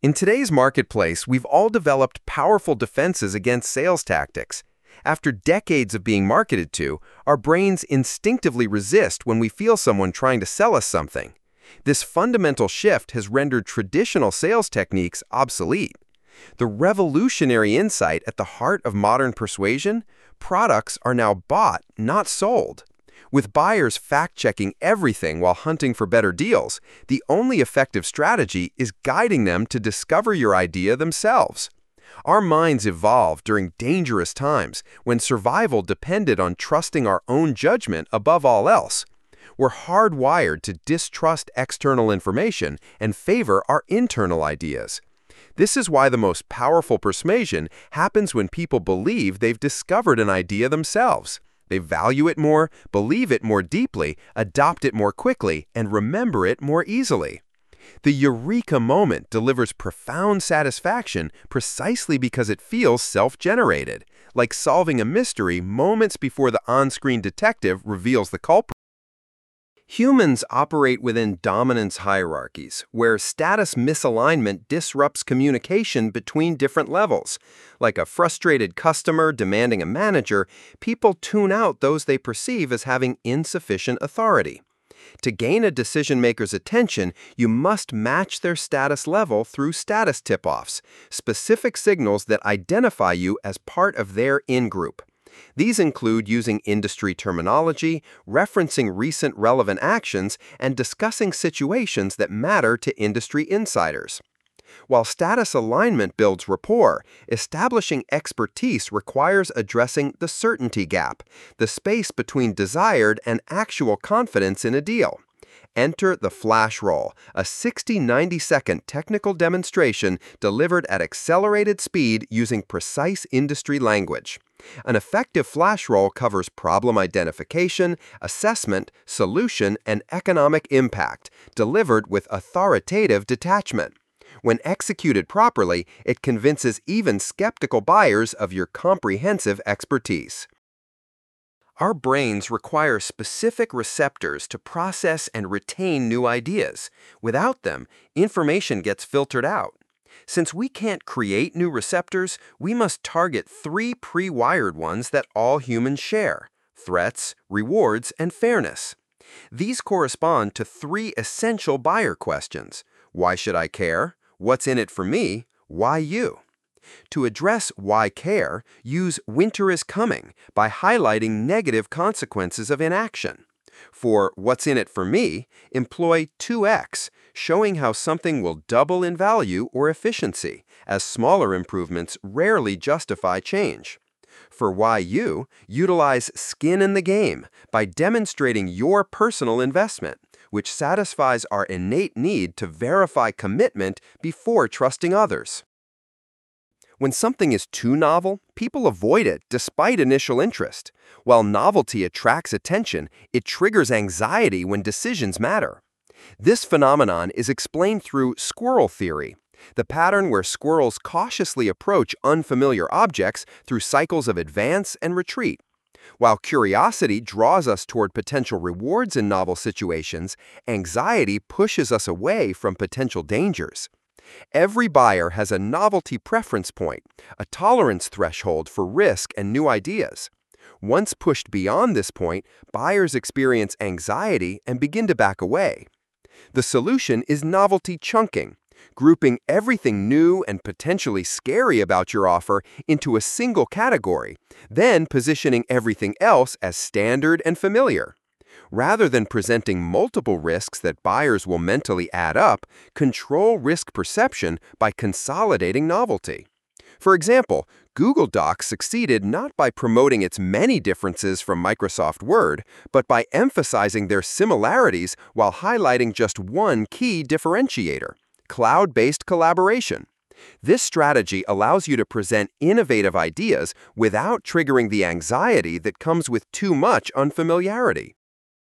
In today's marketplace, we've all developed powerful defenses against sales tactics. After decades of being marketed to, our brains instinctively resist when we feel someone trying to sell us something. This fundamental shift has rendered traditional sales techniques obsolete. The revolutionary insight at the heart of modern persuasion: products are now bought, not sold. With buyers fact-checking everything while hunting for better deals, the only effective strategy is guiding them to discover your idea themselves. Our minds evolved during dangerous times when survival depended on trusting our own judgment above all else. We're hardwired to distrust external information and favor our internal ideas. This is why the most powerful persuasion happens when people believe they've discovered an idea themselves. They value it more, believe it more deeply, adopt it more quickly, and remember it more easily. The eureka moment delivers profound satisfaction precisely because it feels self-generated, like solving a mystery moments before the on-screen detective reveals the culprit. Humans operate within dominance hierarchies, where status misalignment disrupts communication between different levels. Like a frustrated customer demanding a manager, people tune out those they perceive as having insufficient authority. To gain a decision-maker's attention, you must match their status level through status tip-offs, specific signals that identify you as part of their in-group. These include using industry terminology, referencing recent relevant actions, and discussing situations that matter to industry insiders. While status alignment builds rapport, establishing expertise requires addressing the certainty gap, the space between desired and actual confidence in a deal. Enter the flash roll, a 60-90-second technical demonstration delivered at accelerated speed using precise industry language. An effective flash roll covers problem identification, assessment, solution, and economic impact, delivered with authoritative detachment. When executed properly, it convinces even skeptical buyers of your comprehensive expertise. Our brains require specific receptors to process and retain new ideas. Without them, information gets filtered out. Since we can't create new receptors, we must target three pre-wired ones that all humans share: threats, rewards, and fairness. These correspond to three essential buyer questions: why should I care? What's in it for me? Why you? To address why care, use winter is coming by highlighting negative consequences of inaction. For what's in it for me, employ 2x, showing how something will double in value or efficiency, as smaller improvements rarely justify change. For why you, utilize skin in the game by demonstrating your personal investment, which satisfies our innate need to verify commitment before trusting others. When something is too novel, people avoid it despite initial interest. While novelty attracts attention, it triggers anxiety when decisions matter. This phenomenon is explained through squirrel theory, the pattern where squirrels cautiously approach unfamiliar objects through cycles of advance and retreat. While curiosity draws us toward potential rewards in novel situations, anxiety pushes us away from potential dangers. Every buyer has a novelty preference point, a tolerance threshold for risk and new ideas. Once pushed beyond this point, buyers experience anxiety and begin to back away. The solution is novelty chunking, grouping everything new and potentially scary about your offer into a single category, then positioning everything else as standard and familiar. Rather than presenting multiple risks that buyers will mentally add up, control risk perception by consolidating novelty. For example, Google Docs succeeded not by promoting its many differences from Microsoft Word, but by emphasizing their similarities while highlighting just one key differentiator: cloud-based collaboration. This strategy allows you to present innovative ideas without triggering the anxiety that comes with too much unfamiliarity.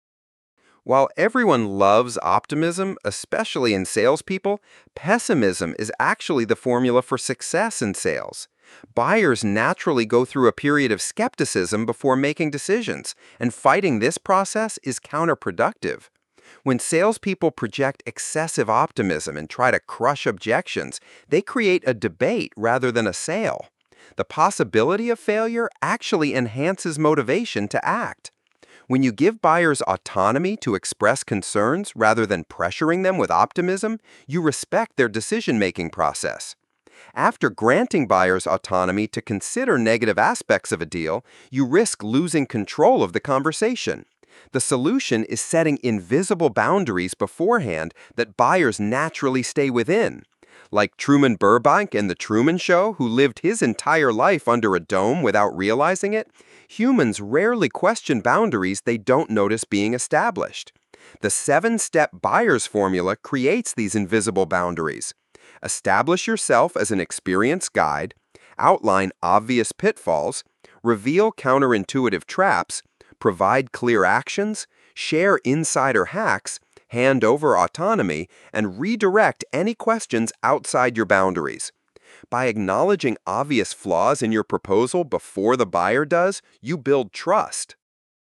While everyone loves optimism, especially in salespeople, pessimism is actually the formula for success in sales. Buyers naturally go through a period of skepticism before making decisions, and fighting this process is counterproductive. When salespeople project excessive optimism and try to crush objections, they create a debate rather than a sale. The possibility of failure actually enhances motivation to act. When you give buyers autonomy to express concerns rather than pressuring them with optimism, you respect their decision-making process. After granting buyers autonomy to consider negative aspects of a deal, you risk losing control of the conversation. The solution is setting invisible boundaries beforehand that buyers naturally stay within. Like Truman Burbank in The Truman Show, who lived his entire life under a dome without realizing it, humans rarely question boundaries they don't notice being established. The 7-step buyer's formula creates these invisible boundaries. Establish yourself as an experienced guide, outline obvious pitfalls, reveal counterintuitive traps, provide clear actions, share insider hacks, hand over autonomy, and redirect any questions outside your boundaries. By acknowledging obvious flaws in your proposal before the buyer does, you build trust.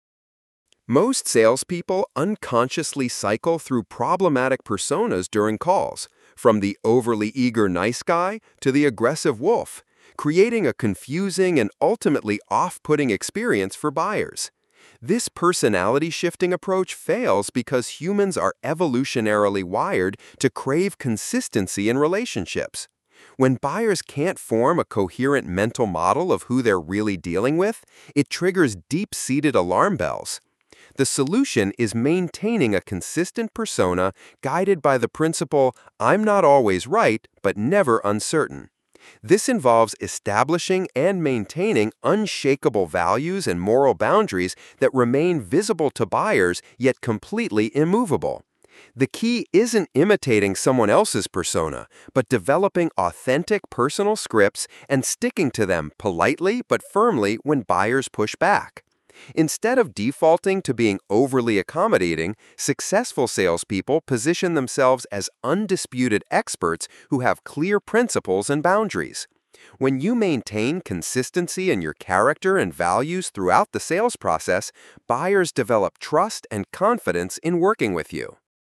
Most salespeople unconsciously cycle through problematic personas during calls, from the overly eager nice guy to the aggressive wolf, creating a confusing and ultimately off-putting experience for buyers. This personality-shifting approach fails because humans are evolutionarily wired to crave consistency in relationships. When buyers can't form a coherent mental model of who they're really dealing with, it triggers deep-seated alarm bells. The solution is maintaining a consistent persona guided by the principle, "I'm not always right, but never uncertain." This involves establishing and maintaining unshakable values and moral boundaries that remain visible to buyers yet completely immovable. The key isn't imitating someone else's persona, but developing authentic personal scripts and sticking to them politely but firmly when buyers push back. Instead of defaulting to being overly accommodating, successful salespeople position themselves as undisputed experts who have clear principles and boundaries. When you maintain consistency in your character and values throughout the sales process, buyers develop trust and confidence in working with you.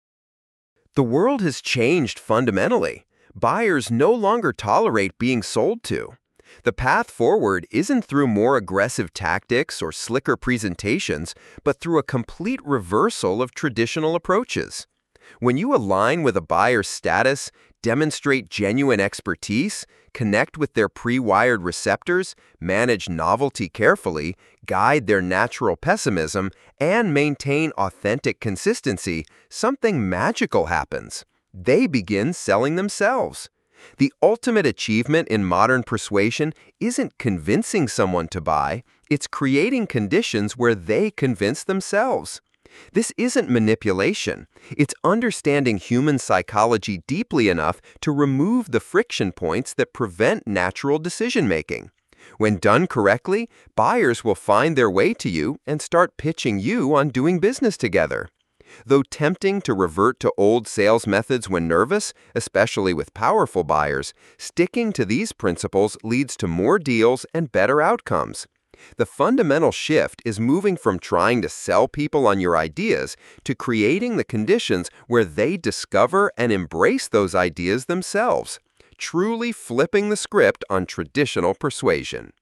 The world has changed fundamentally. Buyers no longer tolerate being sold to. The path forward isn't through more aggressive tactics or slicker presentations, but through a complete reversal of traditional approaches. When you align with a buyer's status, demonstrate genuine expertise, connect with their pre-wired receptors, manage novelty carefully, guide their natural pessimism, and maintain authentic consistency, something magical happens. They begin selling themselves. The ultimate achievement in modern persuasion isn't convincing someone to buy, it's creating conditions where they convince themselves. This isn't manipulation, it's understanding human psychology deeply enough to remove the friction points that prevent natural decision-making. When done correctly, buyers will find their way to you and start pitching you on doing business together. Though tempting to revert to old sales methods when nervous, especially with powerful buyers, sticking to these principles leads to more deals and better outcomes. The fundamental shift is moving from trying to sell people on your ideas to creating the conditions where they discover and embrace those ideas themselves, truly flipping the script on traditional persuasion.